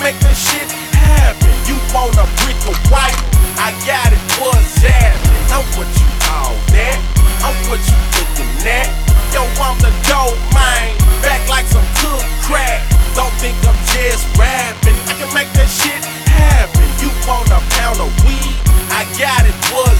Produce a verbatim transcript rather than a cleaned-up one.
make that shit happen. You want a brick of white? I got it, what's happening? I'm what you call that. I'm what you looking at. Yo, I'm the dope man, back like some cook crack. Don't think I'm just rapping, I can make that shit happen. You want a pound of weed? I got it, what's